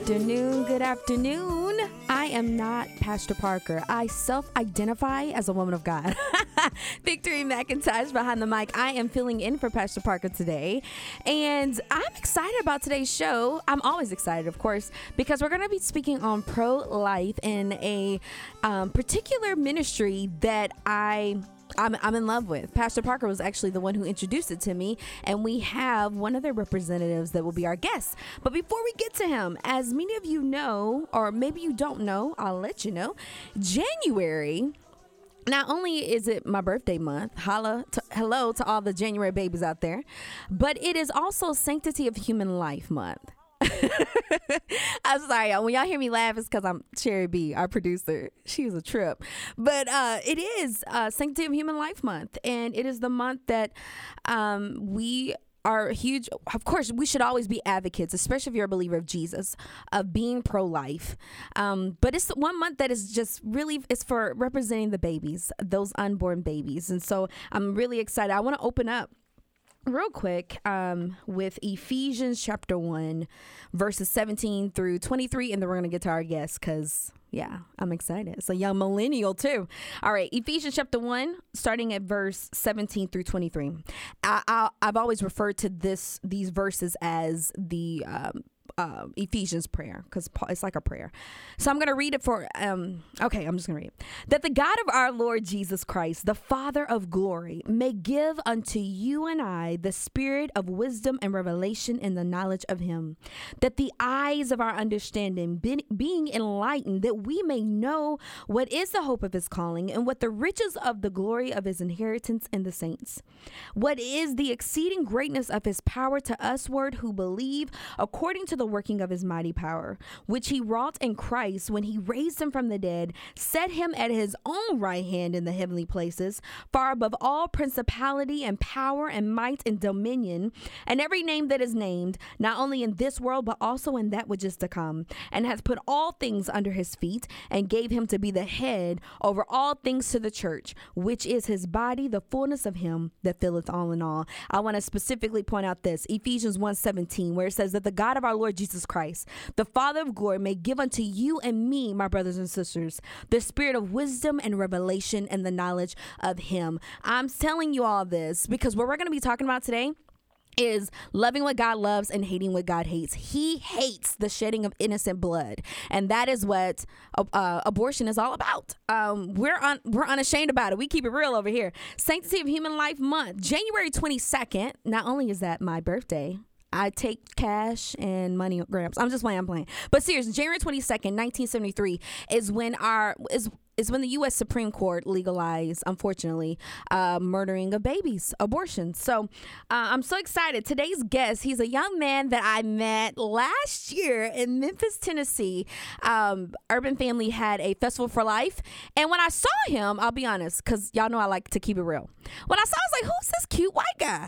afternoon. Good afternoon. I am not Pastor Parker. I self-identify as a woman of God. Victory McIntosh behind the mic. I am filling in for Pastor Parker today. And I'm excited about today's show. I'm always excited, of course, because we're going to be speaking on pro-life in a particular ministry that I'm in love with. Pastor Parker was actually the one who introduced it to me, and we have one of their representatives that will be our guest. But before we get to him, as many of you know, or maybe you don't know, I'll let you know, January, not only is it my birthday month, hello to all the January babies out there, but it is also Sanctity of Human Life month. I'm sorry, y'all. When y'all hear me laugh, it's because I'm Cherry B, our producer. She was a trip. But it is Sanctity of Human Life Month, and it is the month that we are huge. Of course, we should always be advocates, especially if you're a believer of Jesus, of being pro-life. But it's one month that is just really, it's for representing the babies, those unborn babies. And so I'm really excited. I want to open up real quick with Ephesians chapter 1, verses 17 through 23, and then we're going to get to our guest because, yeah, I'm excited. It's a young millennial too. All right, Ephesians chapter 1, starting at verse 17 through 23. I've always referred to these verses as the Ephesians prayer, because it's like a prayer. So I'm going to read it I'm just going to read it. That the God of our Lord Jesus Christ, the Father of glory, may give unto you and I the spirit of wisdom and revelation in the knowledge of him, that the eyes of our understanding being enlightened, that we may know what is the hope of his calling and what the riches of the glory of his inheritance in the saints, what is the exceeding greatness of his power to usward who believe, according to the working of his mighty power, which he wrought in Christ when he raised him from the dead, set him at his own right hand in the heavenly places, far above all principality and power and might and dominion, and every name that is named, not only in this world, but also in that which is to come, and has put all things under his feet, and gave him to be the head over all things to the church, which is his body, the fullness of him that filleth all in all. I want to specifically point out this, Ephesians 1:17, where it says that the God of our Lord Jesus Christ, the Father of glory, may give unto you and me, my brothers and sisters, the spirit of wisdom and revelation and the knowledge of him. I'm telling you all this because what we're going to be talking about today is loving what God loves and hating what God hates. He hates the shedding of innocent blood, and that is what abortion is all about. We're unashamed about it. We keep it real over here. Sanctity of Human Life Month, January 22nd. Not only is that my birthday, I take cash and money grams. I'm playing. But seriously, January 22nd, 1973 is when the U.S. Supreme Court legalized, unfortunately, murdering of babies, abortion. So I'm so excited. Today's guest, he's a young man that I met last year in Memphis, Tennessee. Urban Family had a Festival for Life. And when I saw him, I'll be honest, because y'all know I like to keep it real. When I saw him, I was like, who's this cute white guy?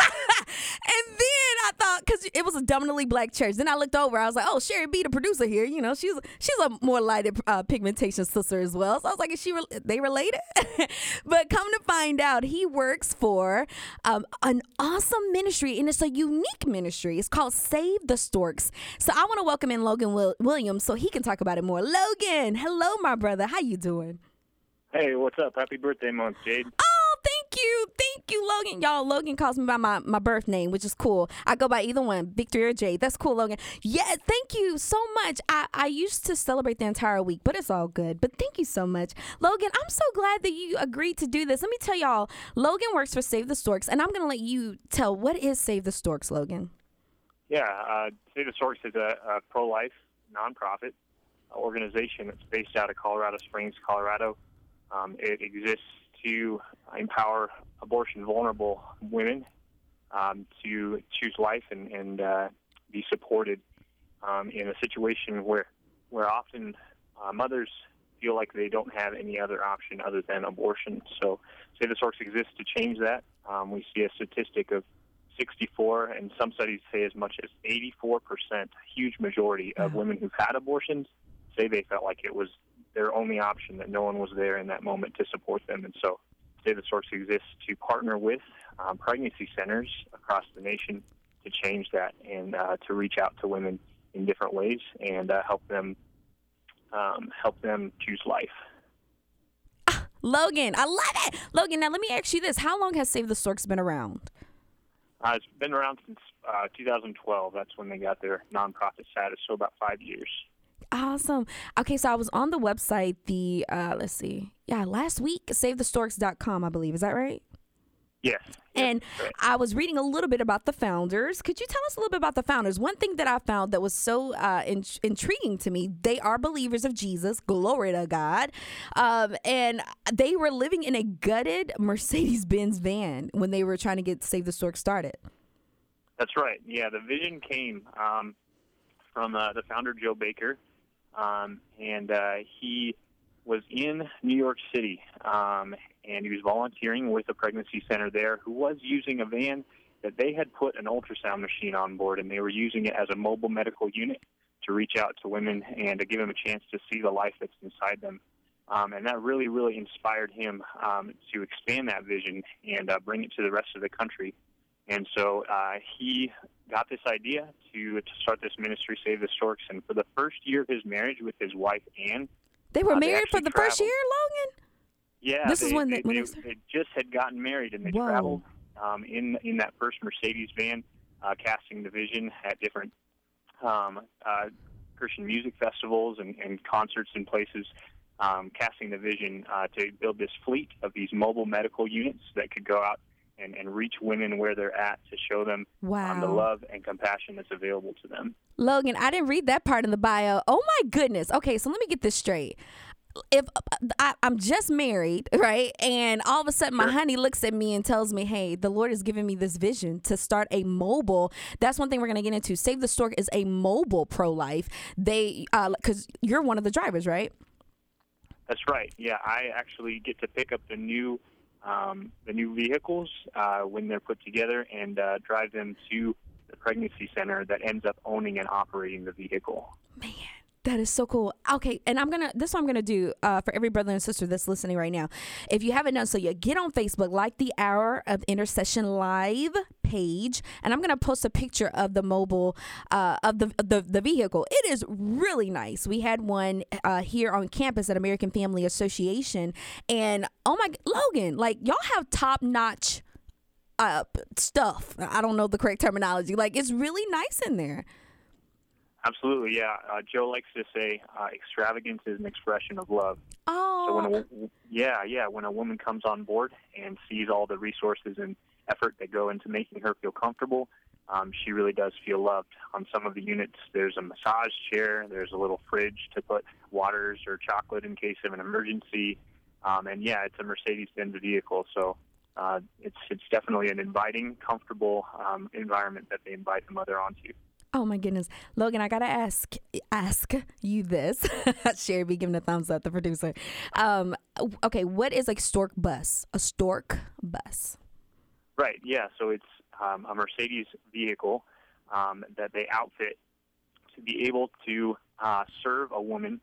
And then I thought, because it was a dominantly black church. Then I looked over. I was like, oh, Sherry B, the producer here. You know, she's a more lighted pigmentation sister as well. So I was like, they related? But come to find out, he works for an awesome ministry, and it's a unique ministry. It's called Save the Storks. So I want to welcome in Logan Williams so he can talk about it more. Logan, hello, my brother. How you doing? Hey, what's up? Happy birthday month, Jade. Oh, thank you, Logan. Y'all, Logan calls me by my birth name, which is cool. I go by either one, Victory or Jade. That's cool, Logan. Yeah, thank you so much. I used to celebrate the entire week, but it's all good. But thank you so much. Logan, I'm so glad that you agreed to do this. Let me tell y'all, Logan works for Save the Storks, and I'm going to let you tell, what is Save the Storks, Logan? Yeah, Save the Storks is a pro-life nonprofit organization that's based out of Colorado Springs, Colorado. It exists to empower abortion-vulnerable women to choose life and be supported in a situation where often mothers feel like they don't have any other option other than abortion. So Save the Storks exists to change that. We see a statistic of 64, and some studies say as much as 84%, huge majority of women who've had abortions say they felt like it was their only option, that no one was there in that moment to support them. And so Save the Storks exists to partner with pregnancy centers across the nation to change that and to reach out to women in different ways and help them choose life. Logan, I love it. Logan, now let me ask you this. How long has Save the Storks been around? It's been around since 2012. That's when they got their nonprofit status, so about 5 years. Awesome. Okay, so I was on the website last week, SaveTheStorks.com, I believe. Is that right? Yes. And Right. I was reading a little bit about the founders. Could you tell us a little bit about the founders? One thing that I found that was so intriguing to me, they are believers of Jesus. Glory to God. And they were living in a gutted Mercedes-Benz van when they were trying to get Save the Stork started. That's right. Yeah, the vision came from the founder, Joe Baker, and he was in New York City, and he was volunteering with a pregnancy center there who was using a van that they had put an ultrasound machine on board, and they were using it as a mobile medical unit to reach out to women and to give them a chance to see the life that's inside them. And that really, really inspired him to expand that vision and bring it to the rest of the country. And so he got this idea to start this ministry, Save the Storks, and for the first year of his marriage with his wife, Ann, They were they married for actually the first traveled. year, Logan? Yeah, This is when they they just had gotten married, and they Whoa. traveled in that first Mercedes van, casting the vision at different Christian music festivals and concerts and places, casting the vision to build this fleet of these mobile medical units that could go out and reach women where they're at to show them the love and compassion that's available to them. Logan, I didn't read that part in the bio. Oh my goodness. Okay, so let me get this straight. If I'm just married, right, and all of a sudden my honey looks at me and tells me, hey, the Lord has given me this vision to start a mobile, that's one thing we're going to get into. Save the Stork is a mobile pro-life. They, because you're one of the drivers, right? That's right. Yeah, I actually get to pick up the new vehicles when they're put together and drive them to the pregnancy center that ends up owning and operating the vehicle. Man, that is so cool. Okay, and this is what I'm gonna do for every brother and sister that's listening right now. If you haven't done so yet, get on Facebook, like the Hour of Intercession Live page, and I'm gonna post a picture of the mobile of the vehicle. It is really nice. We had one here on campus at American Family Association, and oh my, Logan, like y'all have top notch stuff. I don't know the correct terminology. Like it's really nice in there. Absolutely, yeah. Joe likes to say extravagance is an expression of love. Oh. So when a woman comes on board and sees all the resources and effort that go into making her feel comfortable, she really does feel loved. On some of the units, there's a massage chair, there's a little fridge to put waters or chocolate in case of an emergency, and yeah, it's a Mercedes-Benz vehicle, so it's definitely an inviting, comfortable environment that they invite the mother onto. Oh my goodness, Logan, I gotta ask you this. Sherry be giving a thumbs up, the producer. Okay, what is a stork bus? A stork bus. Right. Yeah. So it's a Mercedes vehicle that they outfit to be able to serve a woman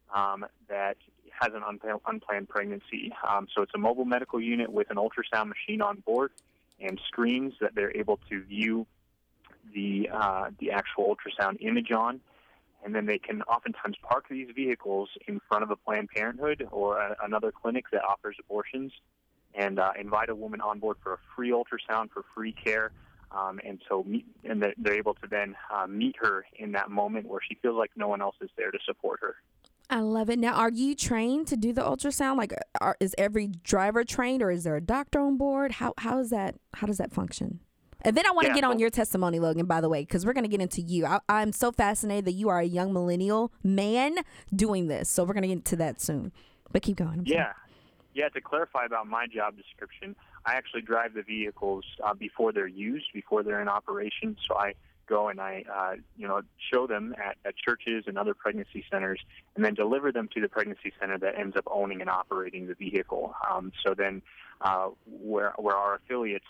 that has an unplanned pregnancy. So it's a mobile medical unit with an ultrasound machine on board and screens that they're able to view the actual ultrasound image on, and then they can oftentimes park these vehicles in front of a Planned Parenthood or another clinic that offers abortions, and invite a woman on board for a free ultrasound for free care, and they're able to then meet her in that moment where she feels like no one else is there to support her. I love it. Now, are you trained to do the ultrasound? Like, is every driver trained, or is there a doctor on board? How does that function? And then I want to get on your testimony, Logan, by the way, because we're going to get into you. I'm so fascinated that you are a young millennial man doing this. So we're going to get into that soon. But keep going. Yeah, to clarify about my job description, I actually drive the vehicles before they're used, before they're in operation. So I go and I show them at churches and other pregnancy centers, and then deliver them to the pregnancy center that ends up owning and operating the vehicle. So then where our affiliates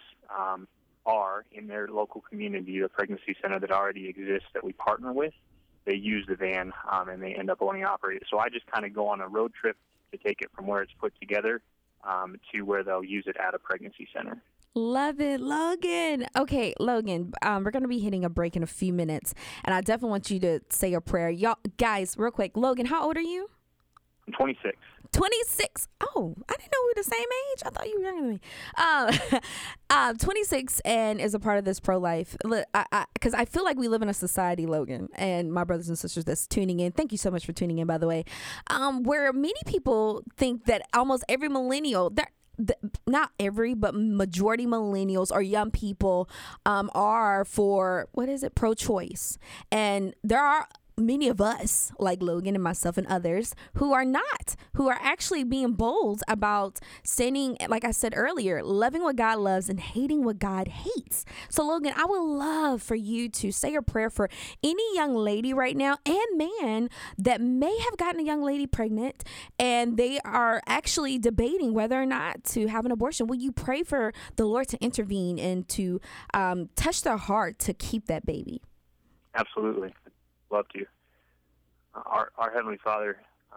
are in their local community, the pregnancy center that already exists that we partner with, they use the van and they end up owning and operating it. So I just kind of go on a road trip to take it from where it's put together to where they'll use it at a pregnancy center. Love it, Logan. Okay, Logan, we're going to be hitting a break in a few minutes, and I definitely want you to say a prayer. Y'all, guys, real quick. Logan, how old are you? I'm 26. 26. Oh, I didn't know we were the same age. I thought you were younger than me. 26 and is a part of this pro-life. Because I feel like we live in a society, Logan, and my brothers and sisters that's tuning in. Thank you so much for tuning in, by the way. Where many people think that almost every millennial, not every, but majority millennials or young people are for, pro-choice. And there are many of us, like Logan and myself and others, who are actually being bold about standing, like I said earlier, loving what God loves and hating what God hates. So Logan, I would love for you to say a prayer for any young lady right now and man that may have gotten a young lady pregnant and they are actually debating whether or not to have an abortion. Will you pray for the Lord to intervene and to touch their heart to keep that baby? Absolutely. Love to. Our Heavenly Father,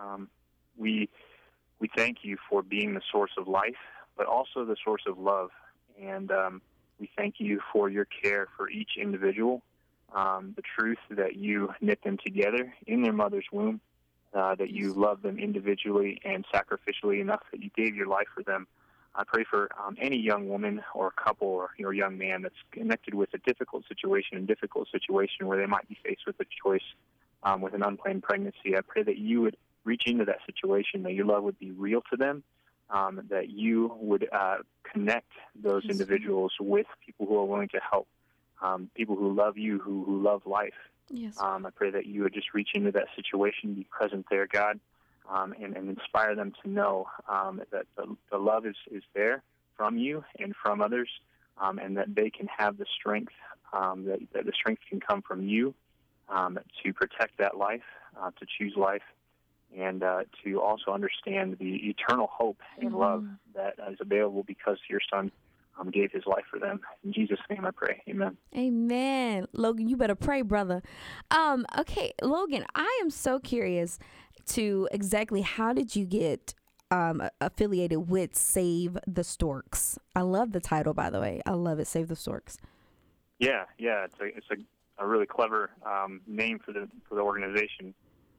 we thank you for being the source of life, but also the source of love. And we thank you for your care for each individual, the truth that you knit them together in their mother's womb, that you love them individually and sacrificially enough that you gave your life for them. I pray for any young woman or couple or young man that's connected with a difficult situation where they might be faced with a choice with an unplanned pregnancy. I pray that you would reach into that situation, that your love would be real to them, that you would connect those individuals with people who are willing to help, people who love you, who love life. Yes. I pray that you would just reach into that situation, be present there, God. And inspire them to know that the love is there from you and from others, and that they can have the strength, that the strength can come from you to protect that life, to choose life, and to also understand the eternal hope and love that is available because your Son gave his life for them. In Jesus' name I pray. Amen. Amen. Logan, you better pray, brother. Okay, Logan, I am so curious to exactly how did you get affiliated with Save the Storks? I love the title, by the way. I love it, Save the Storks. Yeah, it's a really clever name for the organization.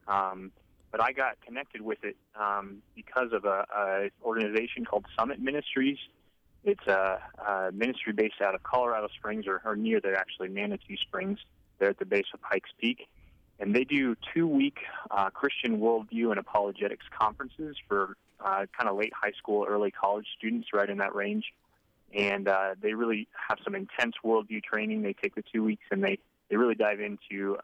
But I got connected with it because of a organization called Summit Ministries. It's a ministry based out of Colorado Springs, or near there, actually, Manitou Springs. They're at the base of Pikes Peak. And they do 2-week Christian worldview and apologetics conferences for kind of late high school, early college students, right in that range. And they really have some intense worldview training. They take the 2 weeks and they really dive into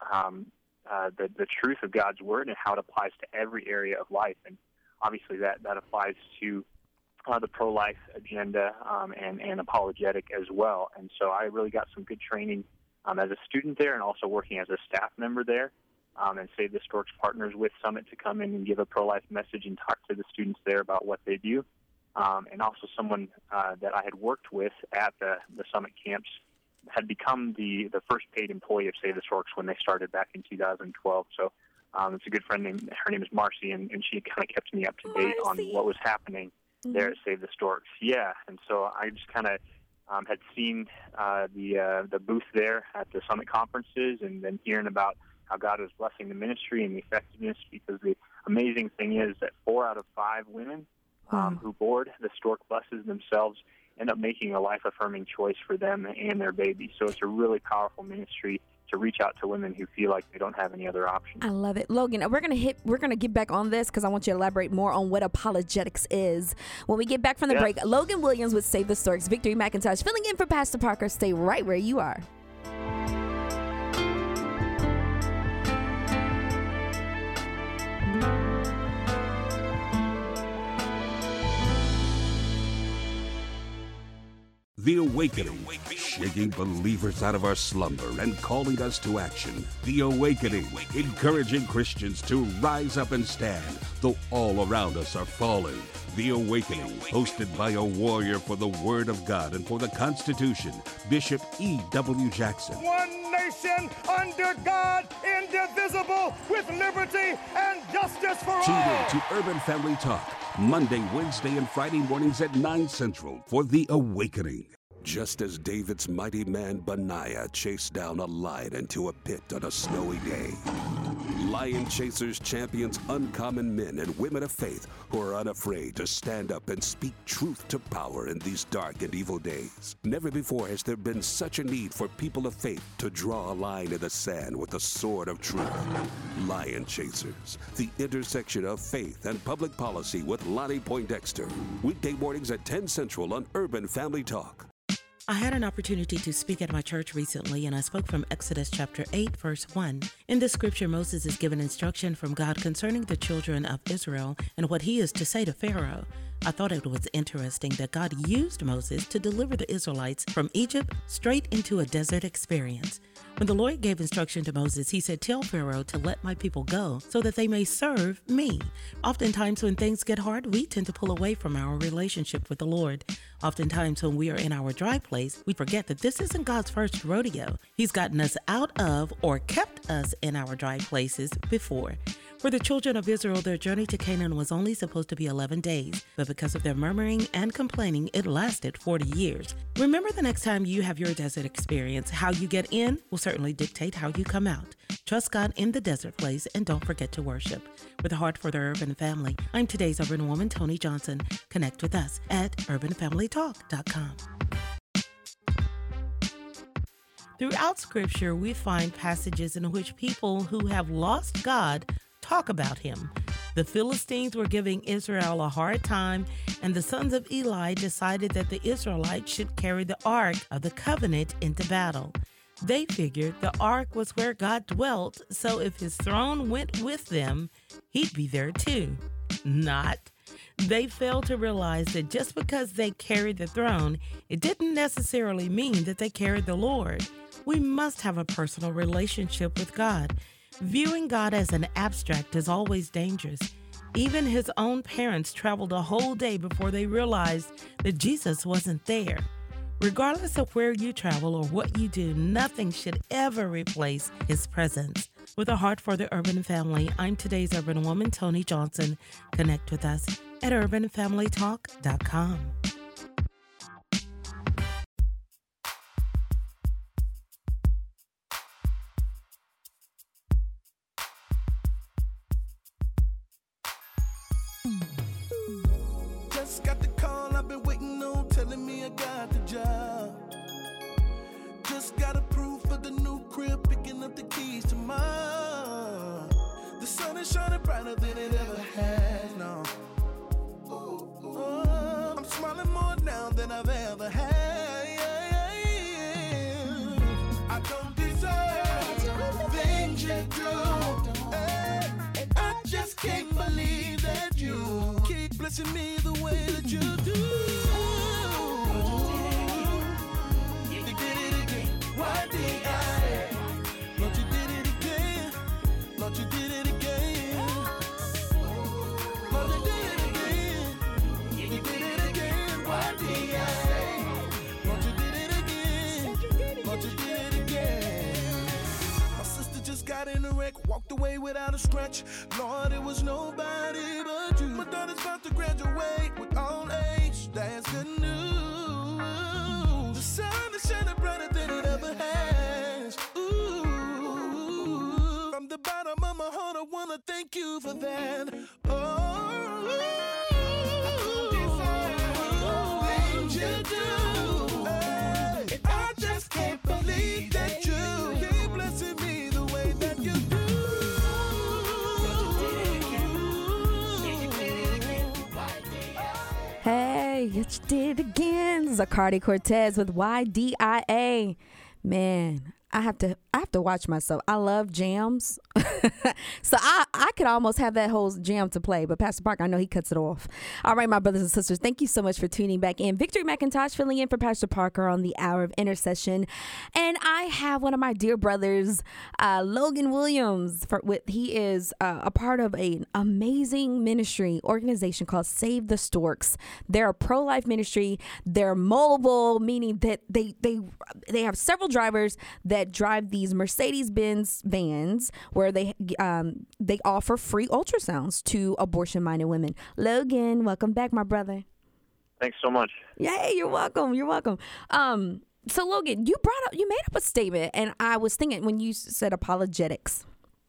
the truth of God's Word and how it applies to every area of life. And obviously that applies to the pro-life agenda and apologetic as well. And so I really got some good training as a student there and also working as a staff member there, and Save the Storks partners with Summit to come in and give a pro-life message and talk to the students there about what they do. And also someone that I had worked with at the Summit camps had become the first paid employee of Save the Storks when they started back in 2012. So it's a good friend her name is Marcy, and she kind of kept me up to date on what was happening there at Save the Storks. Yeah, and so I just kind of had seen the booth there at the Summit conferences and then hearing about how God was blessing the ministry and the effectiveness, because the amazing thing is that 4 out of 5 women who board the Stork buses themselves end up making a life-affirming choice for them and their baby. So it's a really powerful ministry to reach out to women who feel like they don't have any other options. I love it. Logan, we're gonna get back on this because I want you to elaborate more on what apologetics is when we get back from the break. Logan Williams with Save the Storks, Victory McIntosh filling in for Pastor Parker. Stay right where you are. The Awakening, shaking believers out of our slumber and calling us to action. The Awakening, encouraging Christians to rise up and stand, though all around us are falling. The Awakening, hosted by a warrior for the Word of God and for the Constitution, Bishop E.W. Jackson. One nation under God, indivisible, with liberty and justice for all. Tune in to Urban Family Talk, Monday, Wednesday, and Friday mornings at 9 Central for The Awakening. Just as David's mighty man Benaiah chased down a lion into a pit on a snowy day. Lion Chasers champions uncommon men and women of faith who are unafraid to stand up and speak truth to power in these dark and evil days. Never before has there been such a need for people of faith to draw a line in the sand with the sword of truth. Lion Chasers, the intersection of faith and public policy with Lonnie Poindexter. Weekday mornings at 10 Central on Urban Family Talk. I had an opportunity to speak at my church recently, and I spoke from Exodus chapter 8, verse 1. In this scripture, Moses is given instruction from God concerning the children of Israel and what he is to say to Pharaoh. I thought it was interesting that God used Moses to deliver the Israelites from Egypt straight into a desert experience. When the Lord gave instruction to Moses, he said, "Tell Pharaoh to let my people go so that they may serve me." Oftentimes when things get hard, we tend to pull away from our relationship with the Lord. Oftentimes when we are in our dry place, we forget that this isn't God's first rodeo. He's gotten us out of or kept us in our dry places before. For the children of Israel, their journey to Canaan was only supposed to be 11 days, but because of their murmuring and complaining, it lasted 40 years. Remember, the next time you have your desert experience, how you get in will certainly dictate how you come out. Trust God in the desert place and don't forget to worship. With a heart for the urban family, I'm today's urban woman, Tony Johnson. Connect with us at urbanfamilytalk.com. Throughout Scripture, we find passages in which people who have lost God talk about him. The Philistines were giving Israel a hard time, and the sons of Eli decided that the Israelites should carry the Ark of the Covenant into battle. They figured the Ark was where God dwelt, so if his throne went with them, he'd be there too. Not. They failed to realize that just because they carried the throne, it didn't necessarily mean that they carried the Lord. We must have a personal relationship with God. Viewing God as an abstract is always dangerous. Even his own parents traveled a whole day before they realized that Jesus wasn't there. Regardless of where you travel or what you do, nothing should ever replace his presence. With a heart for the urban family, I'm today's urban woman, Tony Johnson. Connect with us at urbanfamilytalk.com. Just got the call I've been waiting on, telling me I got the job. Just got approved for the new crib, picking up the keys tomorrow. The sun is shining brighter than it ever has, no. I'm smiling more now than I've ever had. I don't deserve the things you do. I just can't believe that you keep blessing me the way that you do. You did it again. Why did I? Lord, you did it again. Lord, you did it again. Lord, you did it again. You did it again. Why did I? Lord, you did it again. Lord, you did it again. My sister just got in a wreck, walked away without a scratch. Lord, it was nobody but you. My daughter's about to graduate with all A's. That's good news. The sun is shining brighter than it ever has. Ooh. From the bottom of my heart, I wanna thank you for that. Oh, things you do. Hey, I just can't believe that you keep blessing me the way that you do. Hey, you did it again. Zacardi Cortez with YDIA. Man, I have to watch myself. I love jams. So I could almost have that whole jam to play, but Pastor Parker, I know he cuts it off. All right, my brothers and sisters, thank you so much for tuning back in. Victory McIntosh filling in for Pastor Parker on the Hour of Intercession. And I have one of my dear brothers, Logan Williams. He is a part of an amazing ministry organization called Save the Storks. They're a pro-life ministry. They're mobile, meaning that they have several drivers that drive these Mercedes-Benz vans where they offer free ultrasounds to abortion-minded women. Logan, welcome back, my brother. Thanks so much. Yay, you're welcome. You're welcome. So Logan, you made up a statement, and I was thinking when you said apologetics.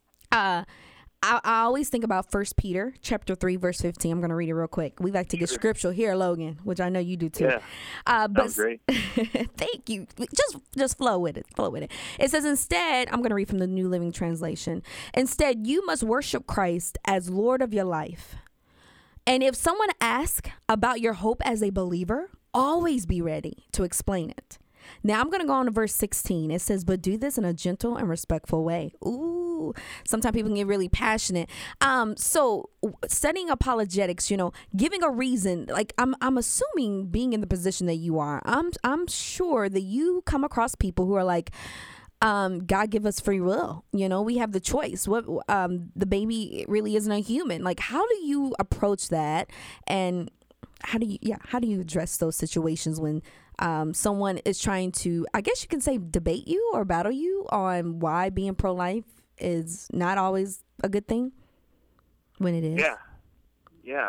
I always think about 1 Peter chapter 3, verse 15. I'm going to read it real quick. We like to get scriptural here, Logan, which I know you do too. Yeah, but sounds great. Thank you. Just flow with it. Flow with it. It says, instead, I'm going to read from the New Living Translation. Instead, you must worship Christ as Lord of your life. And if someone asks about your hope as a believer, always be ready to explain it. Now I'm going to go on to verse 16. It says, but do this in a gentle and respectful way. Ooh, sometimes people can get really passionate. So studying apologetics, giving a reason, like I'm assuming being in the position that you are, I'm sure that you come across people who are like, God give us free will. We have the choice. What the baby really isn't a human. Like, how do you approach that? And how do you address those situations when someone is trying to, I guess you can say, debate you or battle you on why being pro-life is not always a good thing when it is? Yeah.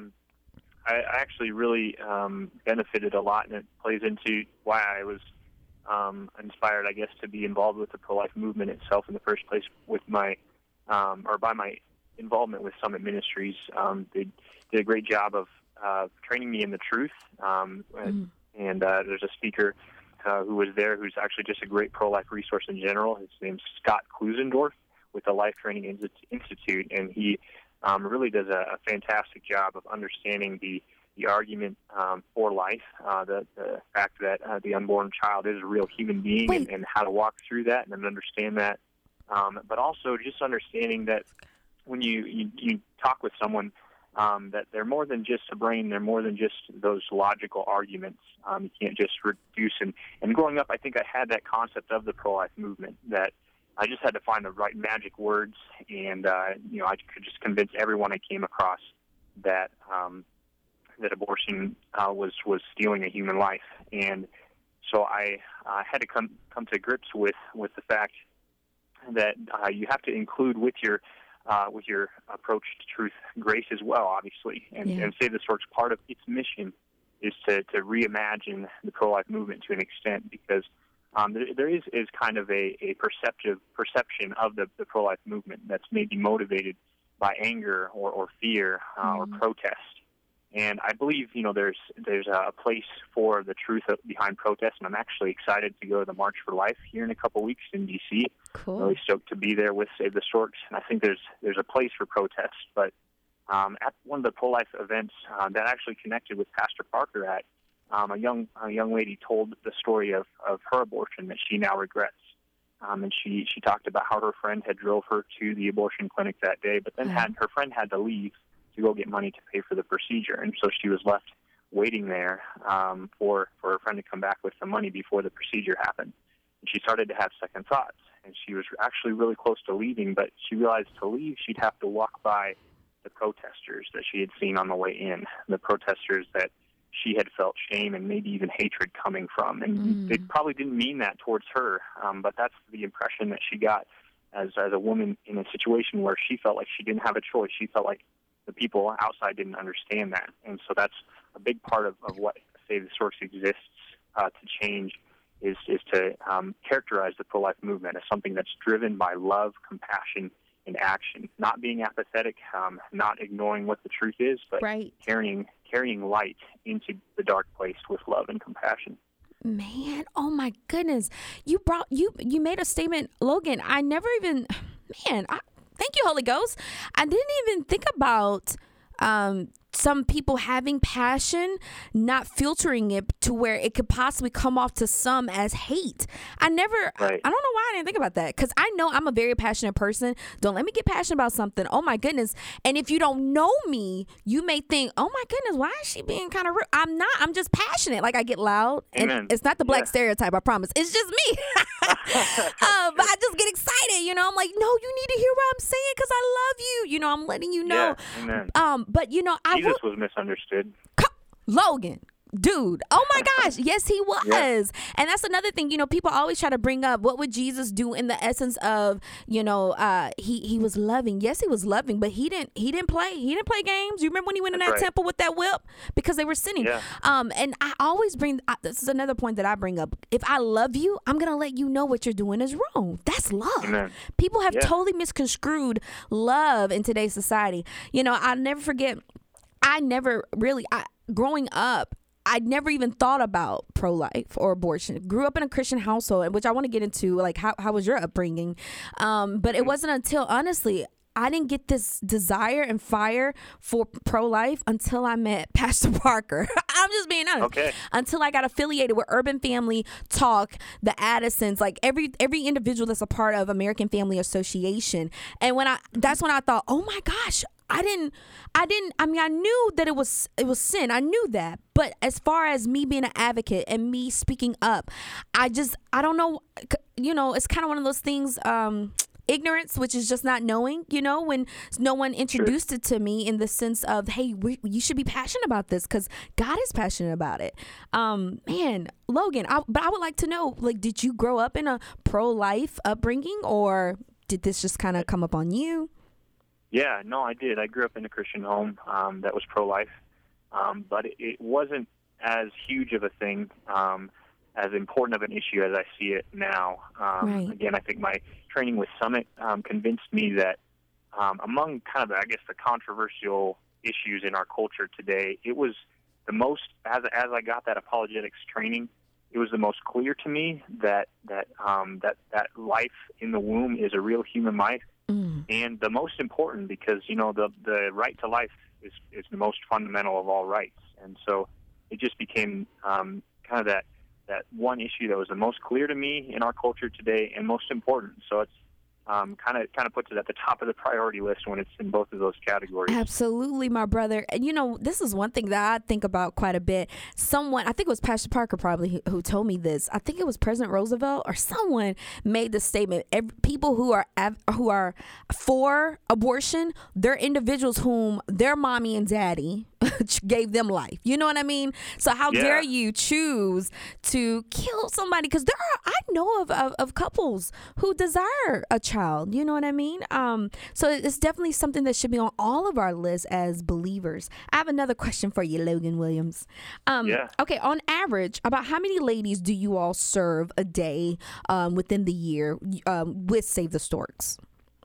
I actually really benefited a lot, and it plays into why I was inspired, I guess, to be involved with the pro-life movement itself in the first place with by my involvement with Summit Ministries. They did a great job of training me in the truth. And there's a speaker who was there who's actually just a great pro-life resource in general. His name's Scott Klusendorf with the Life Training Institute, and he really does a fantastic job of understanding the argument for life, the fact that the unborn child is a real human being, and how to walk through that and understand that. But also just understanding that when you talk with someone, that they're more than just a brain, they're more than just those logical arguments. You can't just reduce and growing up, I think I had that concept of the pro-life movement, that I just had to find the right magic words, and I could just convince everyone I came across that that abortion was stealing a human life. And so I had to come to grips with the fact that you have to include with your approach to truth grace as well, obviously. And Save the Storks, part of its mission is to reimagine the pro-life movement to an extent, because there is kind of a perception of the pro-life movement that's maybe motivated by anger or fear or protest. And I believe, there's a place for the truth behind protest, and I'm actually excited to go to the March for Life here in a couple weeks in D.C. Cool. Really stoked to be there with Save the Storks, and I think there's a place for protest. But at one of the pro-life events that actually connected with Pastor Parker at, a young lady told the story of her abortion that she now regrets. And she talked about how her friend had drove her to the abortion clinic that day, but then her friend had to leave to go get money to pay for the procedure, and so she was left waiting there for her friend to come back with the money before the procedure happened. And she started to have second thoughts, and she was actually really close to leaving, but she realized to leave she'd have to walk by the protesters that she had seen on the way in, the protesters that she had felt shame and maybe even hatred coming from. And they probably didn't mean that towards her, but that's the impression that she got as a woman in a situation where she felt like she didn't have a choice. She felt like the people outside didn't understand that. And so that's a big part of what Save the Storks exists to change, is to characterize the pro-life movement as something that's driven by love, compassion, and action, not being apathetic, not ignoring what the truth is, but carrying light into the dark place with love and compassion. Man, oh my goodness. You made a statement, Logan. I never even, thank you, Holy Ghost. I didn't even think about some people having passion, not filtering it to where it could possibly come off to some as hate. I don't know why I didn't think about that, because I know I'm a very passionate person. Don't let me get passionate about something. Oh my goodness. And if you don't know me, you may think, oh my goodness, why is she being kind of rude? I'm not. I'm just passionate. Like, I get loud. Amen. And it's not the black stereotype, I promise. It's just me. But I just get excited. I'm like, no, you need to hear what I'm saying, because I love you. I'm letting you know. Yeah, amen. But Jesus was misunderstood. Logan, dude. Oh my gosh. Yes, he was. Yeah. And that's another thing, people always try to bring up, what would Jesus do in the essence of, he was loving. Yes, he was loving, but he didn't play. He didn't play games. You remember when he went in that temple with that whip? Because they were sinning. Yeah. And I always this is another point that I bring up. If I love you, I'm going to let you know what you're doing is wrong. That's love. Amen. People have totally misconstrued love in today's society. I'll never forget, growing up, I'd never even thought about pro-life or abortion. Grew up in a Christian household, which I want to get into, like, how was your upbringing? But it wasn't until, honestly, I didn't get this desire and fire for pro-life until I met Pastor Parker. I'm just being honest. Okay. Until I got affiliated with Urban Family Talk, the Addisons, like every individual that's a part of American Family Association. And that's when I thought, oh my gosh, I knew that it was sin. I knew that. But as far as me being an advocate and me speaking up, I don't know, it's kind of one of those things, ignorance, which is just not knowing, when no one introduced it to me in the sense of, hey, you should be passionate about this because God is passionate about it. Man, Logan, but I would like to know, like, did you grow up in a pro-life upbringing, or did this just kind of come up on you? Yeah, no, I did. I grew up in a Christian home that was pro-life, but it wasn't as huge of a thing, as important of an issue as I see it now. Right. Again, I think my training with Summit convinced me that among kind of, I guess, the controversial issues in our culture today, it was the most, as I got that apologetics training, it was the most clear to me that life in the womb is a real human life. And the most important, because the right to life is the most fundamental of all rights, and so it just became kind of that one issue that was the most clear to me in our culture today and most important. So it's kind of puts it at the top of the priority list when it's in both of those categories. Absolutely, my brother. And this is one thing that I think about quite a bit. I think it was Pastor Parker probably who told me this. I think it was President Roosevelt or someone made the statement. People who are for abortion, they're individuals whom their mommy and daddy gave them life. You know what I mean? So how dare you choose to kill somebody? Because I know of couples who desire a child. You know what I mean? So it's definitely something that should be on all of our lists as believers. I have another question for you, Logan Williams. Okay, on average, about how many ladies do you all serve a day within the year with Save the Storks?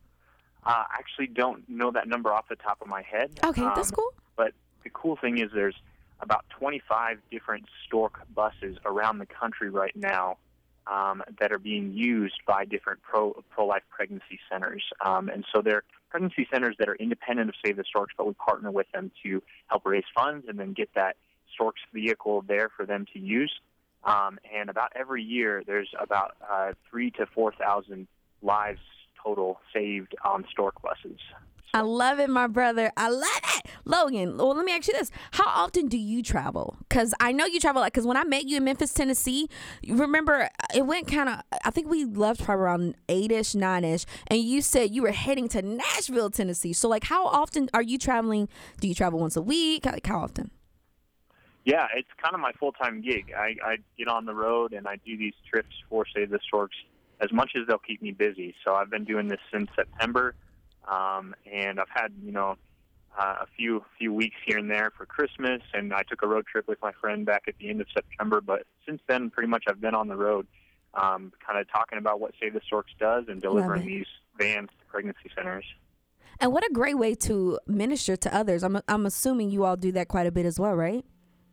I actually don't know that number off the top of my head. Okay, that's cool. But the cool thing is there's about 25 different stork buses around the country right now that are being used by different pro-life pregnancy centers. And so they're pregnancy centers that are independent of Save the Storks, but we partner with them to help raise funds and then get that Storks vehicle there for them to use. And about every year there's about 3,000 to 4,000 lives total saved on stork buses. I love it, my brother. I love it. Logan, well, let me ask you this. How often do you travel? Because I know you travel, because when I met you in Memphis, Tennessee, you remember it went kind of, I think we left probably around 8-ish, 9-ish, and you said you were heading to Nashville, Tennessee. So, like, how often are you traveling? Do you travel once a week? How often? Yeah, it's kind of my full-time gig. I get on the road and I do these trips for Save the Storks as much as they'll keep me busy. So I've been doing this since September. And I've had, a few weeks here and there for Christmas, and I took a road trip with my friend back at the end of September. But since then, pretty much I've been on the road, kind of talking about what Save the Storks does and delivering these vans to pregnancy centers. And what a great way to minister to others. I'm assuming you all do that quite a bit as well, right?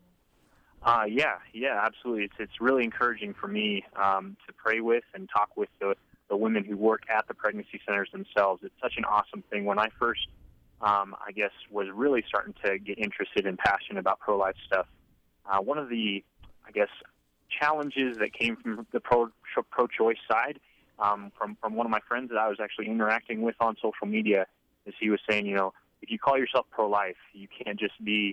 Yeah, absolutely. It's really encouraging for me to pray with and talk with the women who work at the pregnancy centers themselves. It's such an awesome thing. When I first, was really starting to get interested and passionate about pro-life stuff, one of the, challenges that came from the pro-choice side, from one of my friends that I was actually interacting with on social media, is he was saying, if you call yourself pro-life, you can't just be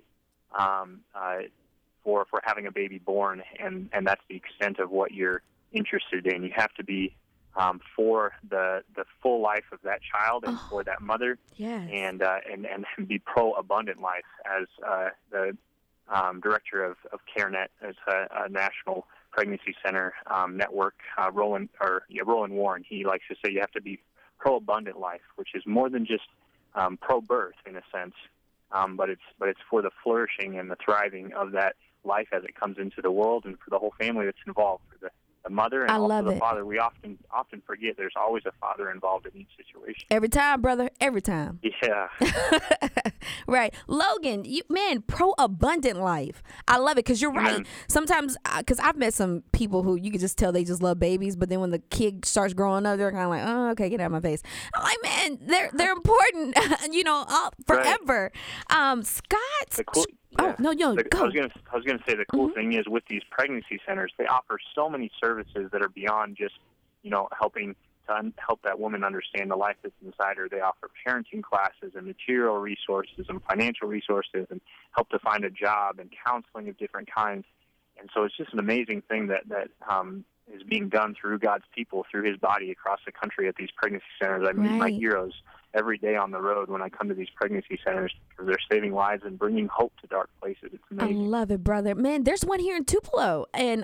for having a baby born, and that's the extent of what you're interested in. You have to be for the full life of that child and for that mother, and be pro-abundant life, as the director of CareNet. It's a national pregnancy center network. Roland Warren, he likes to say you have to be pro-abundant life, which is more than just pro-birth in a sense, but it's for the flourishing and the thriving of that life as it comes into the world, and for the whole family that's involved, for the mother and also the father. We often forget there's always a father involved in each situation. Every time, brother. Every time. Yeah. Right. Logan, pro-abundant life. I love it because you're right. Amen. Sometimes, because I've met some people who you can just tell they just love babies, but then when the kid starts growing up, they're kind of like, oh, okay, get out of my face. I'm like, man, they're important, forever. Right. Scott. Yeah. Oh, no, go. I was gonna say the cool thing is with these pregnancy centers, they offer so many services that are beyond just, helping to help that woman understand the life that's inside her. They offer parenting classes and material resources and financial resources and help to find a job and counseling of different kinds. And so it's just an amazing thing that is being done through God's people, through His body across the country at these pregnancy centers. I meet my heroes every day on the road when I come to these pregnancy centers because they're saving lives and bringing hope to dark places. It's amazing. I love it, brother. Man, there's one here in Tupelo, and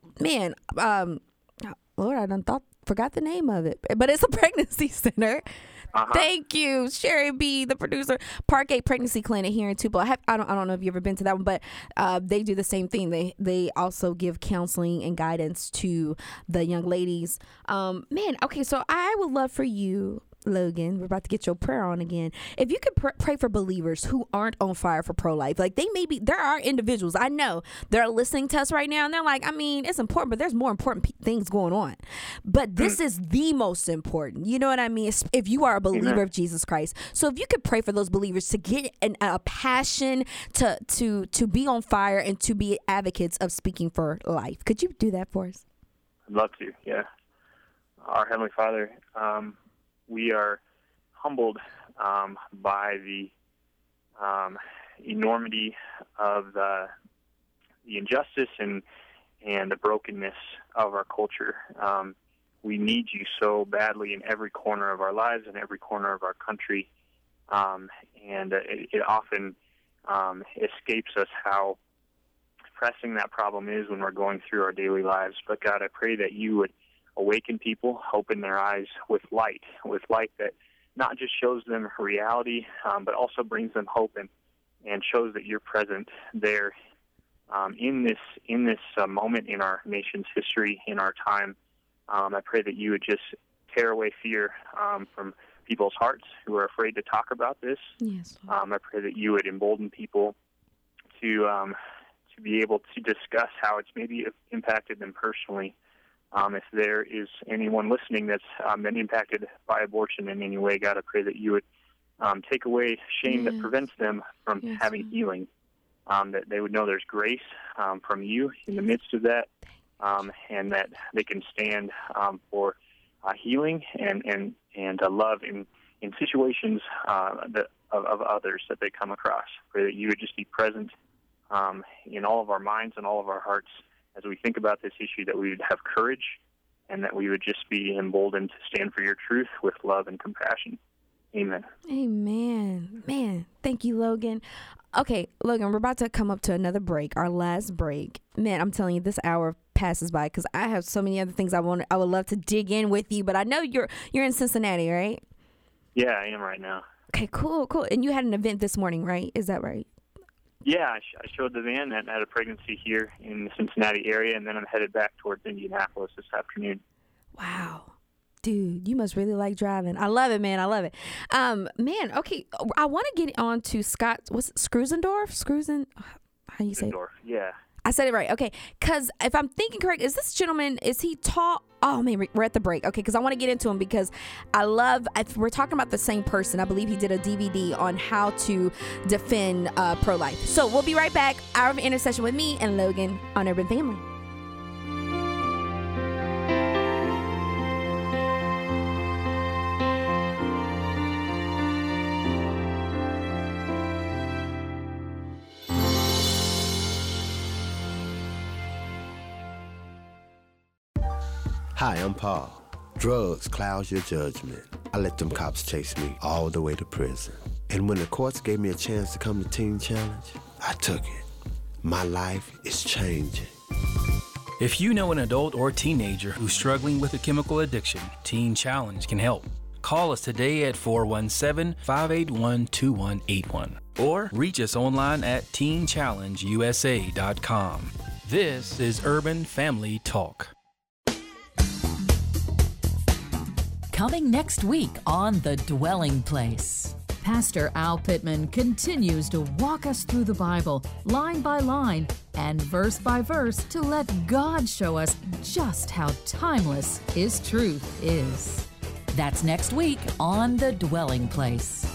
Lord, I forgot the name of it, but it's a pregnancy center. Uh-huh. Thank you, Sherry B, the producer. Park 8 Pregnancy Clinic here in Tupelo. I don't know if you've ever been to that one, but they do the same thing. They also give counseling and guidance to the young ladies. Okay, so I would love for you, Logan, we're about to get your prayer on again. If you could pray for believers who aren't on fire for pro-life, like there are individuals I know they're listening to us right now and they're like, it's important, but there's more important things going on. But this is the most important. You know what I mean? If you are a believer of Jesus Christ. So if you could pray for those believers to get a passion to be on fire and to be advocates of speaking for life. Could you do that for us? I'd love to, yeah. Our Heavenly Father, we are humbled by the enormity of the injustice and the brokenness of our culture. We need you so badly in every corner of our lives and every corner of our country, and it often escapes us how pressing that problem is when we're going through our daily lives. But God, I pray that you would awaken people, open their eyes with light that not just shows them reality, but also brings them hope and shows that you're present there in this moment in our nation's history, in our time. I pray that you would just tear away fear from people's hearts who are afraid to talk about this. Yes. I pray that you would embolden people to be able to discuss how it's maybe impacted them personally. If there is anyone listening that's been impacted by abortion in any way, God, I pray that you would take away shame that prevents them from having healing, that they would know there's grace from you in the midst of that, and that they can stand for healing and love in situations of others that they come across. Pray that you would just be present in all of our minds and all of our hearts as we think about this issue, that we would have courage and that we would just be emboldened to stand for your truth with love and compassion. Amen. Amen. Man, thank you, Logan. Okay, Logan, we're about to come up to another break, our last break. Man, I'm telling you, this hour passes by because I have so many other things I would love to dig in with you, but I know you're in Cincinnati, right? Yeah, I am right now. Okay, cool. And you had an event this morning, right? Is that right? Yeah, I showed the van and had a pregnancy here in the Cincinnati area, and then I'm headed back towards Indianapolis this afternoon. Wow. Dude, you must really like driving. I love it, man. I love it. Man, okay, I want to get on to Scott, what's it, Scruzendorf? How do you say it? Yeah. I said it right. Okay, because if I'm thinking correct, is this gentleman, is he tall? Oh, man, we're at the break. Okay, because I want to get into him because if we're talking about the same person. I believe he did a DVD on how to defend pro-life. So we'll be right back. Hour of Intercession with me and Logan on Urban Family. Hi, I'm Paul. Drugs clouds your judgment. I let them cops chase me all the way to prison. And when the courts gave me a chance to come to Teen Challenge, I took it. My life is changing. If you know an adult or teenager who's struggling with a chemical addiction, Teen Challenge can help. Call us today at 417-581-2181 or reach us online at teenchallengeusa.com. This is Urban Family Talk. Coming next week on The Dwelling Place. Pastor Al Pittman continues to walk us through the Bible, line by line and verse by verse, to let God show us just how timeless His truth is. That's next week on The Dwelling Place.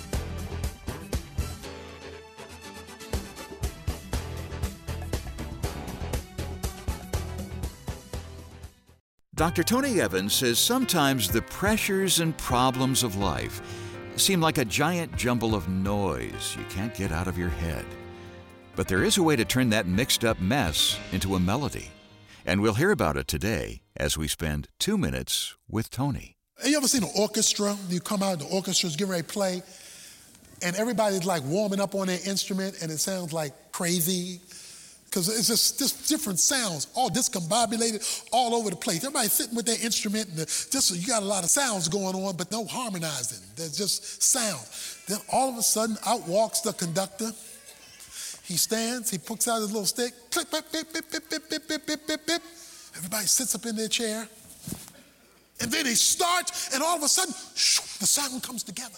Dr. Tony Evans says sometimes the pressures and problems of life seem like a giant jumble of noise you can't get out of your head. But there is a way to turn that mixed-up mess into a melody. And we'll hear about it today as we spend 2 minutes with Tony. Have you ever seen an orchestra? You come out, the orchestra's getting ready to play, and everybody's like warming up on their instrument, and it sounds like crazy, because it's just different sounds, all discombobulated all over the place. Everybody's sitting with their instrument, and you got a lot of sounds going on, but no harmonizing. There's just sound. Then all of a sudden, out walks the conductor. He stands, he picks out his little stick, click, bip, bip, bip, bip, bip, bip, bip, bip, bip, bip. Everybody sits up in their chair. And then he starts, and all of a sudden, shoo, the sound comes together.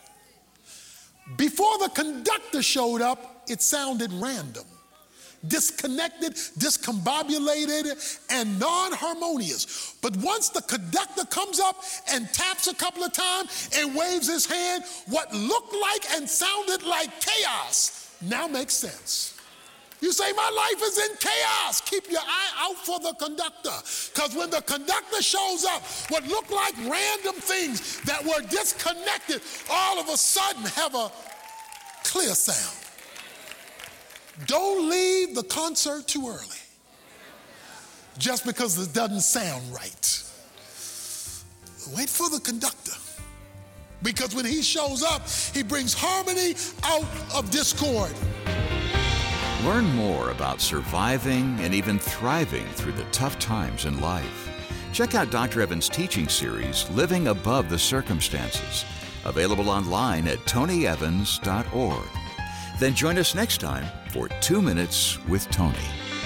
Before the conductor showed up, it sounded random, disconnected, discombobulated, and non-harmonious. But once the conductor comes up and taps a couple of times and waves his hand, what looked like and sounded like chaos now makes sense. You say, my life is in chaos. Keep your eye out for the conductor. Because when the conductor shows up, what looked like random things that were disconnected all of a sudden have a clear sound. Don't leave the concert too early just because it doesn't sound right. Wait for the conductor. Because when he shows up, he brings harmony out of discord. Learn more about surviving and even thriving through the tough times in life. Check out Dr. Evans' teaching series, Living Above the Circumstances, available online at tonyevans.org. Then join us next time for 2 Minutes with Tony.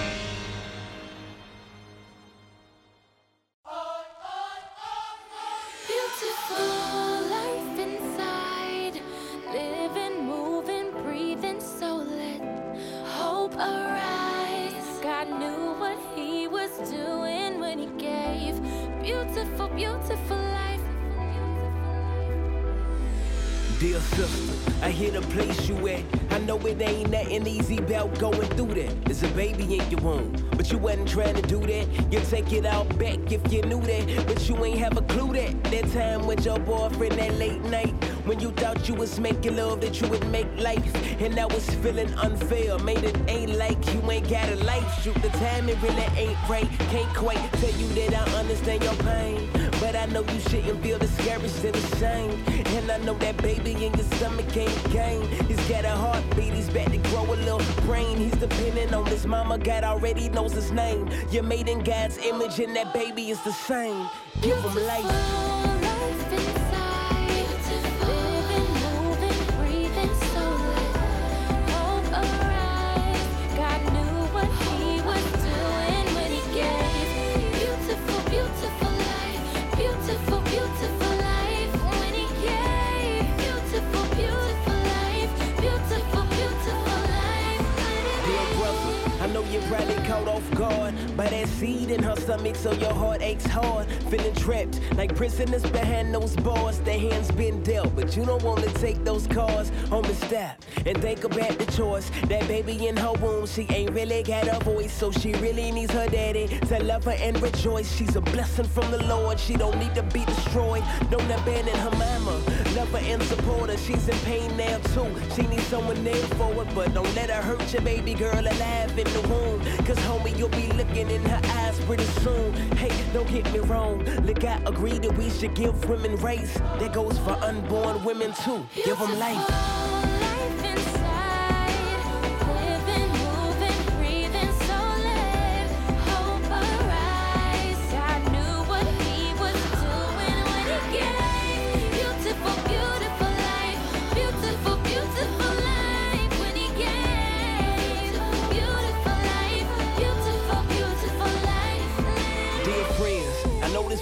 Dear sister, I hear the place you at. I know it ain't nothing easy about going through that. There's a baby in your womb, but you wasn't trying to do that. You take it all back if you knew that, but you ain't have a clue that time with your boyfriend that late night, when you thought you was making love, that you would make life, and I was feeling unfair. Made it ain't like you ain't got a life. Shoot, the timing really ain't right. Can't quite tell you that I understand your pain, but I know you shouldn't feel discouraged and ashamed. And I know that baby in your stomach ain't game. He's got a heartbeat, he's about to grow a little brain. He's depending on his mama, God already knows his name. You're made in God's image and that baby is the same. Give him life. You're probably caught off guard by that seed in her stomach, so your heart aches hard. Feeling trapped like prisoners behind those bars. Their hands been dealt, but you don't want to take those cards. Homie, stop and think about the choice. That baby in her womb, she ain't really got a voice, so she really needs her daddy to love her and rejoice. She's a blessing from the Lord. She don't need to be destroyed. Don't abandon her mama. Love her and support her. She's in pain now too. She needs someone there for her, but don't let her hurt your baby girl alive in the womb. Cause homie, you'll be looking in her eyes pretty soon. Hey, don't get me wrong. Look, I agree that we should give women rights. That goes for unborn women too. Give them life.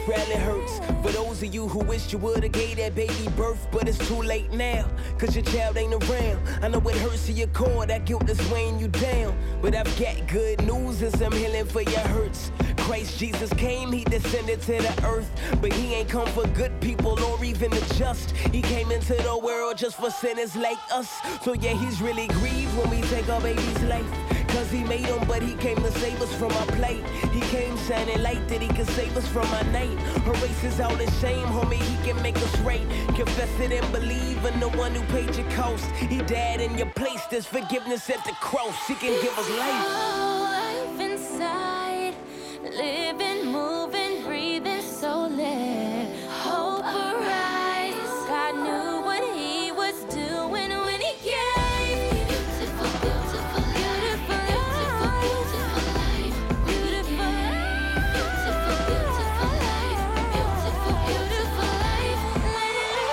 rarely hurts. For those of you who wish you would've gave that baby birth, but it's too late now, cause your child ain't around. I know it hurts to your core, that guilt is weighing you down. But I've got good news and some healing for your hurts. Christ Jesus came, he descended to the earth, but he ain't come for good people or even the just. He came into the world just for sinners like us. So yeah, he's really grieved when we take our baby's life, cause he made him, but he came to save us from our plight. He came shining light that he could save us from our night. Erases all the shame, homie, he can make us right. Confess it and believe in the one who paid your cost. He died in your place, there's forgiveness at the cross. He can give us life. Oh, life inside, living, moving, breathing, so let hope arise. God knew what he was doing when he gave. Beautiful, beautiful, beautiful, beautiful, beautiful life. Beautiful, beautiful, beautiful life. Beautiful, beautiful life. Let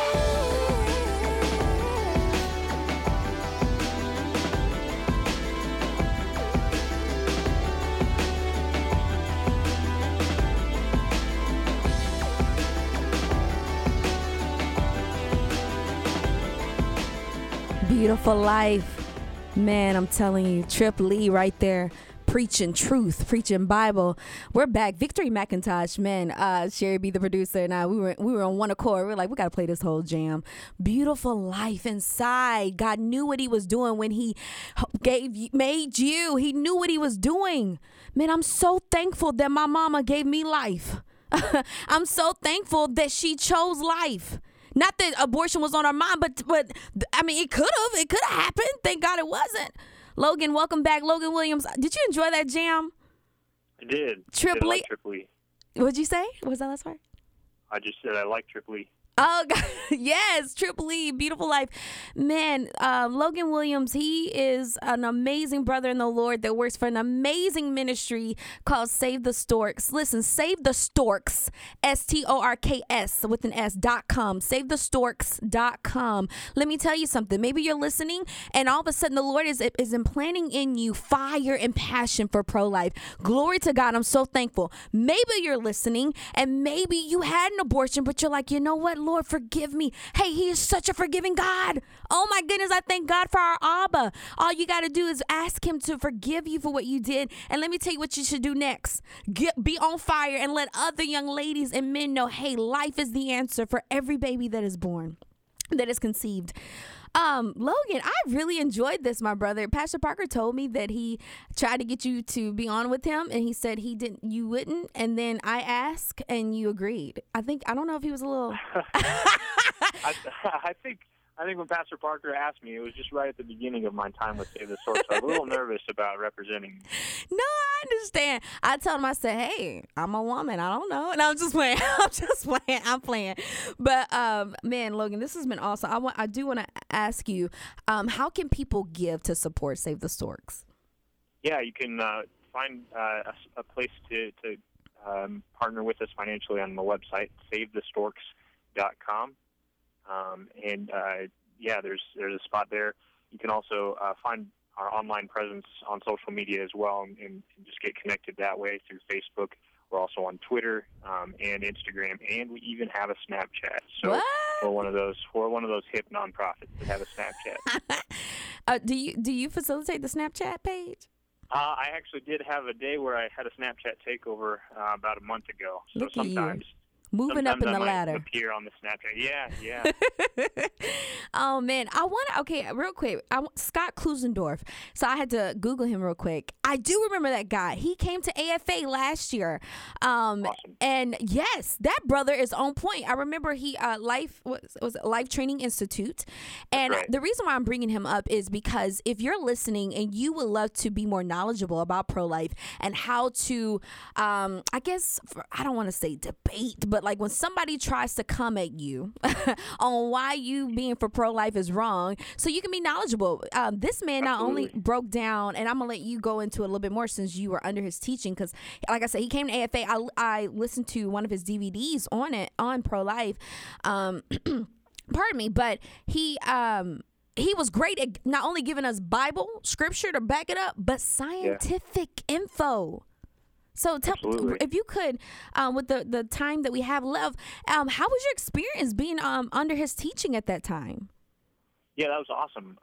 Beautiful life. Man, I'm telling you, Trip Lee right there, preaching truth, preaching Bible. We're back. Victory McIntosh, man. Sherry B, the producer, and I, we were on one accord. We were like, we got to play this whole jam. Beautiful life inside. God knew what he was doing when he made you. He knew what he was doing. Man, I'm so thankful that my mama gave me life. I'm so thankful that she chose life. Not that abortion was on our mind, but I mean, it could have happened. Thank God it wasn't. Logan, welcome back. Logan Williams. Did you enjoy that jam? I did. Trip Lee. Trip Lee. What'd you say? What was that last part? I just said I like Trip Lee. Oh, God. Yes, Trip Lee, beautiful life. Man, Logan Williams, he is an amazing brother in the Lord that works for an amazing ministry called Save the Storks. Listen, Save the Storks, STORKS with an S.com, SaveTheStorks.com. Let me tell you something. Maybe you're listening and all of a sudden the Lord is implanting in you fire and passion for pro-life. Glory to God. I'm so thankful. Maybe you're listening and maybe you had an abortion, but you're like, you know what? Lord, forgive me. Hey, he is such a forgiving God. Oh my goodness, I thank God for our Abba. All you got to do is ask him to forgive you for what you did. And let me tell you what you should do next. Be on fire and let other young ladies and men know, hey, life is the answer for every baby that is born, that is conceived. Logan, I really enjoyed this, my brother. Pastor Parker told me that he tried to get you to be on with him, and he said you wouldn't, and then I asked, and you agreed. I don't know if he was a little... I think when Pastor Parker asked me, it was just right at the beginning of my time with Save the Storks. So I was a little nervous about representing. No, I understand. I told him, I said, hey, I'm a woman. I don't know. And I'm just playing. I'm playing. But, man, Logan, this has been awesome. I do want to ask you, how can people give to support Save the Storks? Yeah, you can find a place to partner with us financially on the website, SaveTheStorks.com. There's a spot there. You can also find our online presence on social media as well, and just get connected that way through Facebook. We're also on Twitter and Instagram, and we even have a Snapchat. So what? we're one of those hip nonprofits that have a Snapchat. Do you facilitate the Snapchat page? I actually did have a day where I had a Snapchat takeover about a month ago. So Look at you. sometimes Moving up in the I might ladder. appear on the Snapchat. Yeah. Oh, man. Real quick. Scott Klusendorf. So I had to Google him real quick. I do remember that guy. He came to AFA last year. Awesome. And yes, that brother is on point. I remember he, Life Training Institute. And right. The reason why I'm bringing him up is because if you're listening and you would love to be more knowledgeable about pro-life and how to, I don't want to say debate, but like when somebody tries to come at you on why you being for pro-life is wrong, so you can be knowledgeable. This man not only broke down, and I'm gonna let you go into it a little bit more since you were under his teaching, because like I said, he came to AFA. I listened to one of his DVDs on pro-life. Pardon me, but he was great at not only giving us Bible scripture to back it up, but scientific info. So Absolutely. if you could, with the time that we have left, how was your experience being under his teaching at that time? Yeah, that was awesome.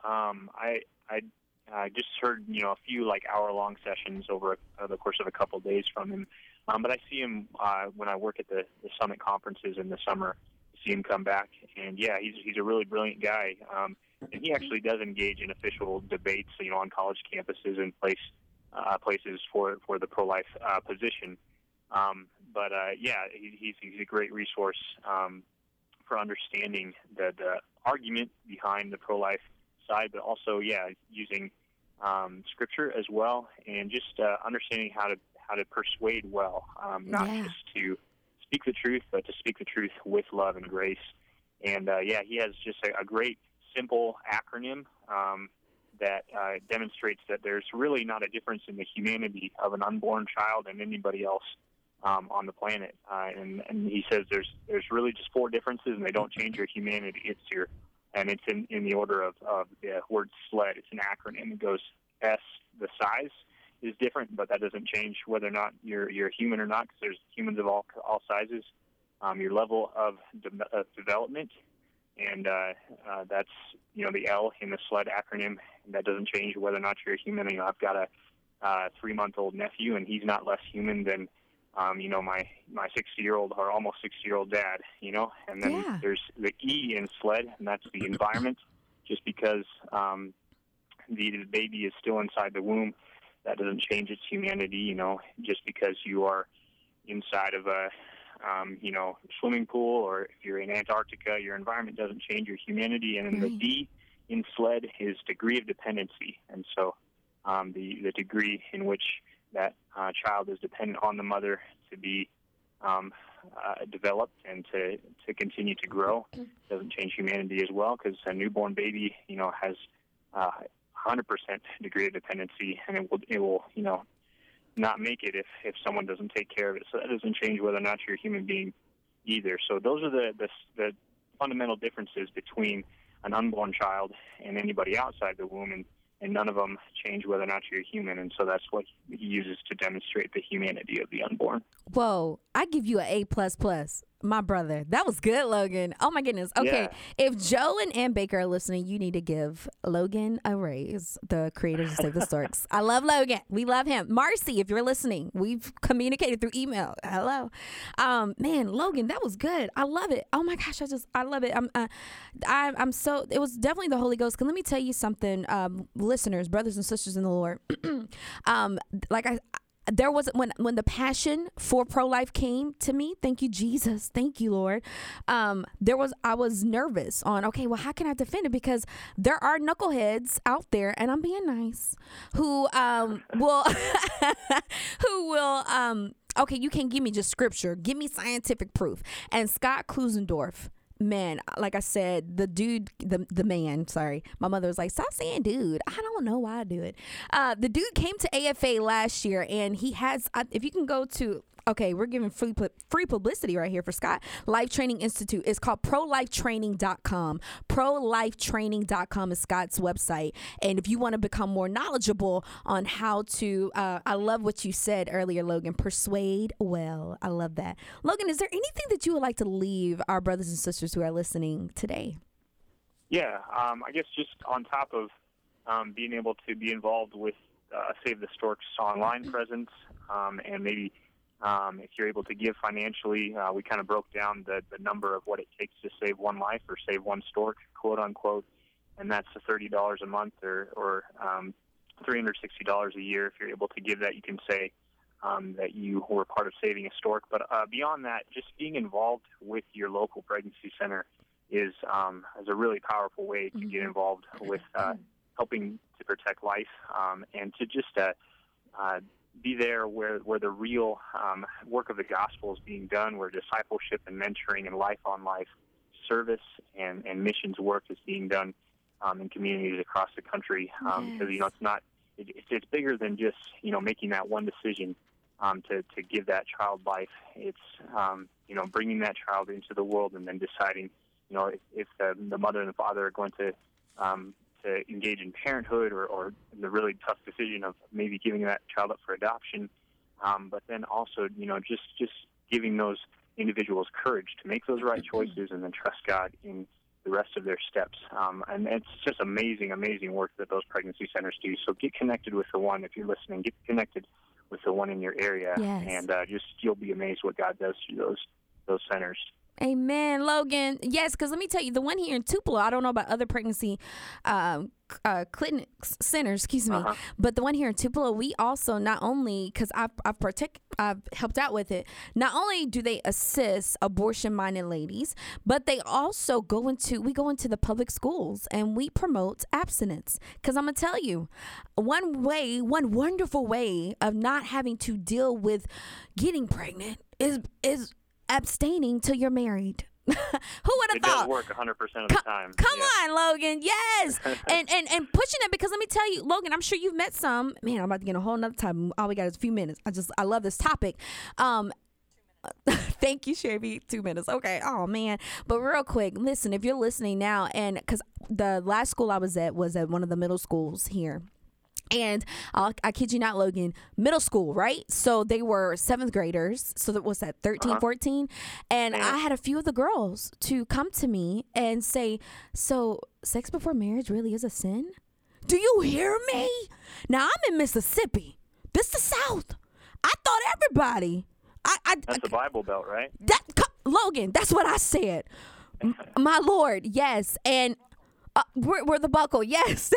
I just heard a few like hour-long sessions over the course of a couple of days from him. But I see him when I work at the summit conferences in the summer. See him come back, and yeah, he's a really brilliant guy. And he actually does engage in official debates, on college campuses and places for the pro-life position. But he's a great resource for understanding the argument behind the pro-life side, but also using scripture as well, and just understanding how to persuade well, not just to speak the truth, but to speak the truth with love and grace. And he has just a great simple acronym that demonstrates that there's really not a difference in the humanity of an unborn child and anybody else on the planet. And he says there's really just 4 differences, and they don't change your humanity. It's in the order of the word SLED. It's an acronym. It goes S, the size is different, but that doesn't change whether or not you're human or not, because there's humans of all sizes. Your level of development, and that's the L in the SLED acronym. And that doesn't change whether or not you're a human. I've got a 3-month-old nephew, and he's not less human than my 60-year-old or almost 60-year-old dad. And then there's the E in SLED, and that's the environment. Just because the baby is still inside the womb, that doesn't change its humanity. Just because you are inside of a swimming pool, or if you're in Antarctica, your environment doesn't change your humanity. And then the D in SLED is degree of dependency. And so the degree in which that child is dependent on the mother to be developed and to continue to grow doesn't change humanity as well, because a newborn baby, has 100% degree of dependency, and it will not make it if someone doesn't take care of it. So that doesn't change whether or not you're a human being either. So those are the fundamental differences between an unborn child and anybody outside the womb, and none of them change whether or not you're a human. And so that's what he uses to demonstrate the humanity of the unborn. Whoa, I give you an A++. My brother. That was good, Logan. Oh, my goodness. Okay. Yeah. If Joe and Ann Baker are listening, you need to give Logan a raise, the creators of Save the Storks. I love Logan. We love him. Marcy, if you're listening, we've communicated through email. Hello. Man, Logan, that was good. I love it. Oh, my gosh. I love it. I'm so, it was definitely the Holy Ghost. 'Cause let me tell you something, listeners, brothers and sisters in the Lord. There was when the passion for pro-life came to me. Thank you, Jesus. Thank you, Lord. I was nervous on, okay, well, how can I defend it? Because there are knuckleheads out there, and I'm being nice, who will okay, you can't give me just scripture. Give me scientific proof. And Scott Klusendorf, man, like I said, the dude, the man, sorry. My mother was like, stop saying dude. I don't know why I do it. The dude came to AFA last year, and he has, if you can go to, okay, we're giving free publicity right here for Scott. Life Training Institute. It's called prolifetraining.com. Prolifetraining.com is Scott's website. And if you want to become more knowledgeable on how to, I love what you said earlier, Logan, persuade well. I love that. Logan, is there anything that you would like to leave our brothers and sisters who are listening today? Yeah, I guess just on top of being able to be involved with Save the Storks online presence, and maybe if you're able to give financially, we kind of broke down the number of what it takes to save one life or save one stork, quote unquote, and that's $30 a month or $360 a year. If you're able to give that, you can say that you were part of saving a stork. But beyond that, just being involved with your local pregnancy center is a really powerful way to get involved with helping to protect life, and to just be there where the real work of the gospel is being done, where discipleship and mentoring and life-on-life service and missions work is being done in communities across the country. Because it's bigger than just making that one decision to give that child life. It's bringing that child into the world and then deciding if the mother and the father are going to engage in parenthood or the really tough decision of maybe giving that child up for adoption, but then also, just giving those individuals courage to make those right choices and then trust God in the rest of their steps. And it's just amazing, amazing work that those pregnancy centers do. So get connected with the one, if you're listening, get connected with the one in your area, and you'll be amazed what God does through those centers. Amen, Logan. Yes, because let me tell you, the one here in Tupelo, I don't know about other pregnancy clinics, centers, but the one here in Tupelo, we also not only, because I've helped out with it, not only do they assist abortion-minded ladies, but they also go into the public schools and we promote abstinence. Because I'm going to tell you, one wonderful way of not having to deal with getting pregnant is abstaining till you're married. Who would have it thought? It does work 100% of the time. Come on, Logan. Yes. and pushing it, because let me tell you, Logan, I'm sure you've met some. Man, I'm about to get a whole nother time. All we got is a few minutes. I love this topic. Thank you, Sherry. 2 minutes. Okay. Oh, man. But real quick, listen, if you're listening now, and because the last school I was at one of the middle schools here. And I kid you not, Logan, middle school, right? So they were 7th graders. So what's that, 13, 14? And I had a few of the girls to come to me and say, so sex before marriage really is a sin? Do you hear me? Now, I'm in Mississippi. This the South. I thought everybody. That's the Bible Belt, right? Logan, that's what I said. My Lord, yes. And we're the buckle, yes.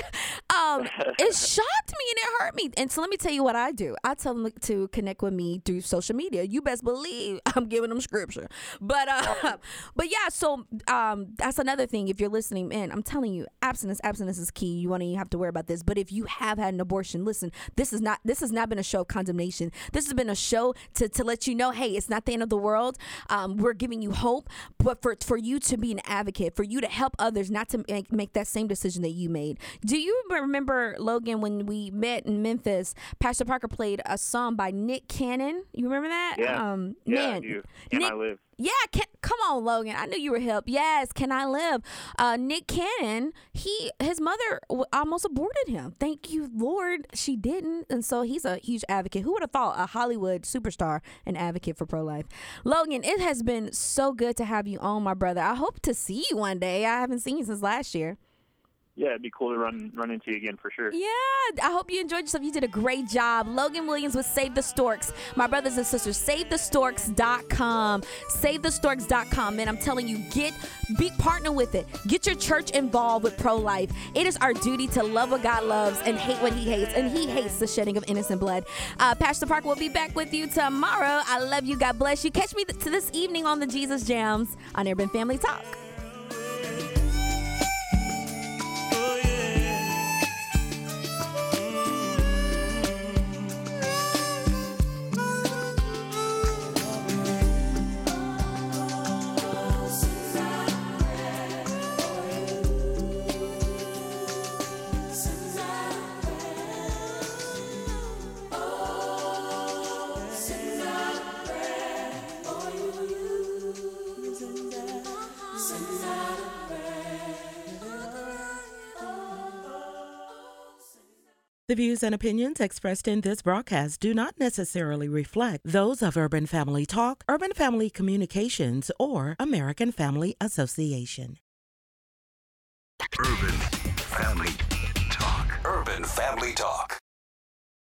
It shocked me and it hurt me. And so let me tell you what I do. I tell them to connect with me through social media. You best believe I'm giving them scripture. But yeah, so that's another thing. If you're listening, man, I'm telling you, abstinence is key. You won't even have to worry about this. But if you have had an abortion, listen, this has not been a show of condemnation. This has been a show to let you know, hey, it's not the end of the world. We're giving you hope, but for you to be an advocate, for you to help others not to make that same decision that you made. Do you remember, Logan, when we met in Memphis, Pastor Parker played a song by Nick Cannon? You remember that? Yeah. Man, I do. Can I Live? Yeah, come on, Logan. I knew you were hip. Yes, Can I Live? Nick Cannon, his mother almost aborted him. Thank you, Lord, she didn't. And so he's a huge advocate. Who would have thought a Hollywood superstar, an advocate for pro-life? Logan, it has been so good to have you on, my brother. I hope to see you one day. I haven't seen you since last year. Yeah, it'd be cool to run into you again for sure. Yeah, I hope you enjoyed yourself. You did a great job. Logan Williams with Save the Storks. My brothers and sisters, SaveTheStorks.com. SaveTheStorks.com. Man, I'm telling you, partner with it. Get your church involved with pro-life. It is our duty to love what God loves and hate what he hates. And he hates the shedding of innocent blood. Pastor Parker will be back with you tomorrow. I love you. God bless you. Catch me this evening on the Jesus Jams on Urban Family Talk. The views and opinions expressed in this broadcast do not necessarily reflect those of Urban Family Talk, Urban Family Communications, or American Family Association. Urban Family Talk. Urban Family Talk.